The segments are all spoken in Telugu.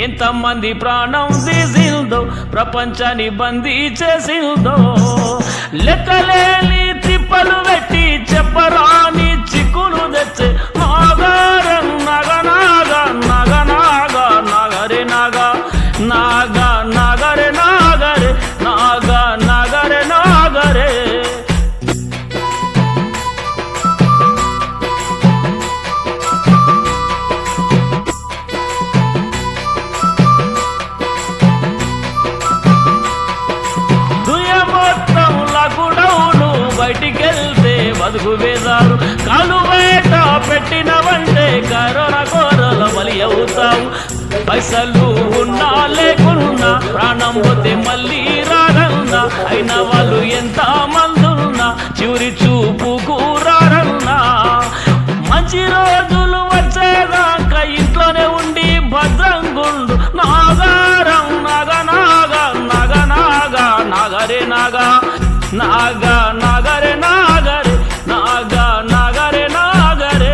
ఎంతమంది ప్రాణం తీసిందో, ప్రపంచాన్ని బందీ చేసిందో. లెక్కలేని తిప్పలు పెట్టి చెప్పరాని చిక్కులు తెచ్చే నాగారం నగనాగ నగనాగ నగరే నాగ నాగ నగరే నాగరే నాగ నగరే నాగరే. బయటికెళ్తే బతుకు వేదారు, కాలు బయట పెట్టినవంటే కరోనా కోరల బలి అవుతావు. పైసలు ఉన్నా లేకున్నా, ప్రాణం పోతే మళ్ళీ రాగన్నా. అయిన వాళ్ళు ఎంత మందున్నా, చివరి చూపుకు రారన్నా. మంచి రోజులు వచ్చేదాకా ఇంట్లోనే ఉండి భద్రంగుండు. నాగారం నగనాగ నగనాగ నగరే నాగ నాగ నగరే నాగరే నాగ నగరే నాగరే.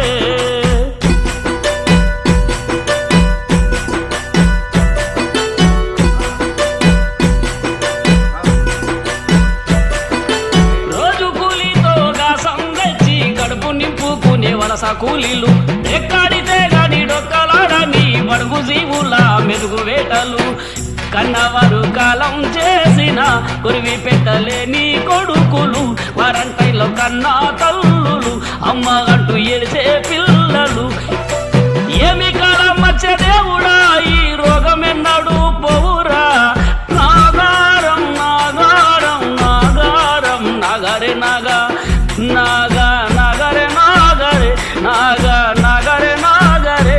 రోజు కూలీతో గాసం తెచ్చి కడుపు నింపుకునే వలస కూలీలు, ఎక్కడితే గాని డొక్కలాడని బడుగు జీవుల మెరుగు వేటలు. కన్నవారు కాలం చేసిన కురివి పెట్టలేని కొడుకులు, వారంటైలో కన్నా తల్లులు, అమ్మ అంటూ ఏడిసే పిల్లలు. ఏమి కాలం వచ్చే దేవుడా, ఈ రోగమెన్నడు పోవురా. నాగారం నాగారం నాగారం నగరే నాగ నాగ నగరే నాగరే నాగ నగరే నాగరే.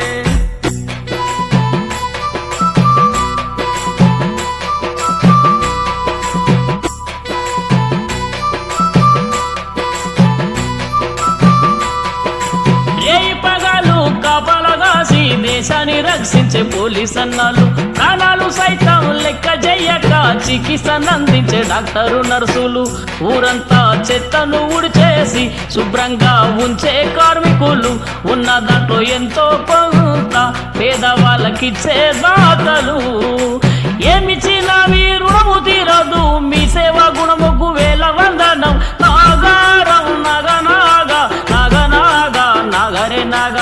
దేశాన్ని రక్షించే పోలీస్ అన్నాలు, ప్రాణాలు సైతం లెక్క చెయ్యక చికిత్సనందించే డాక్టరు నర్సులు. ఊరంతా చెత్తను ఉడిచేసి శుభ్రంగా ఉంచే కార్మికులు. ఉన్న దాంట్లో ఎంతో కొంత పేదవాళ్ళకిచ్చే దాతలు. ఏమిచ్చినా మీ రుణము తీరదు, మీ సేవా గుణముకు వేల వందనం. నాగారం నగనాగ నగనాగ నగరే నాగ.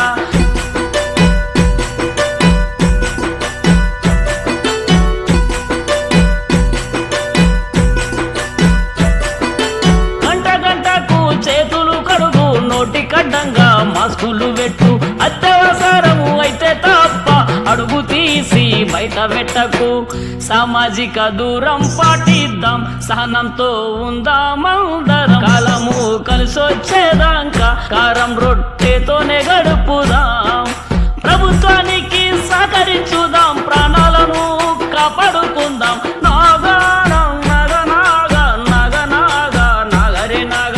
కడ్డంగా మాస్కులు పెట్టు, అత్యవసరము అయితే తప్ప అడుగు తీసి బయట పెట్టకు. సామాజిక దూరం పాటిద్దాం, సహనంతో ఉందామందరం. కాలము కలిసొచ్చేదాకా కారం రొట్టెతోనే గడుపుదాం. ప్రభుత్వానికి సహకరించుదాం, ప్రాణాలను కాపాడుకుందాం. నాగారం నగనాగ నగనాగ నగరే నాగ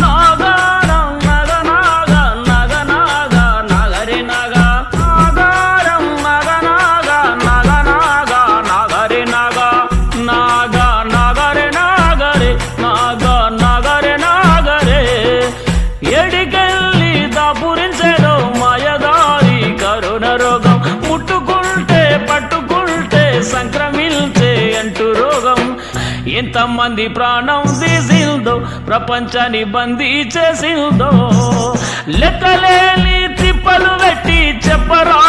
సంక్రమించే అంటూ రోగం. ఎంతమంది ప్రాణం తీసిందో, ప్రపంచాన్ని బందీ చేసిందో. లెక్కలేని తిప్పలు పెట్టి చెప్పరా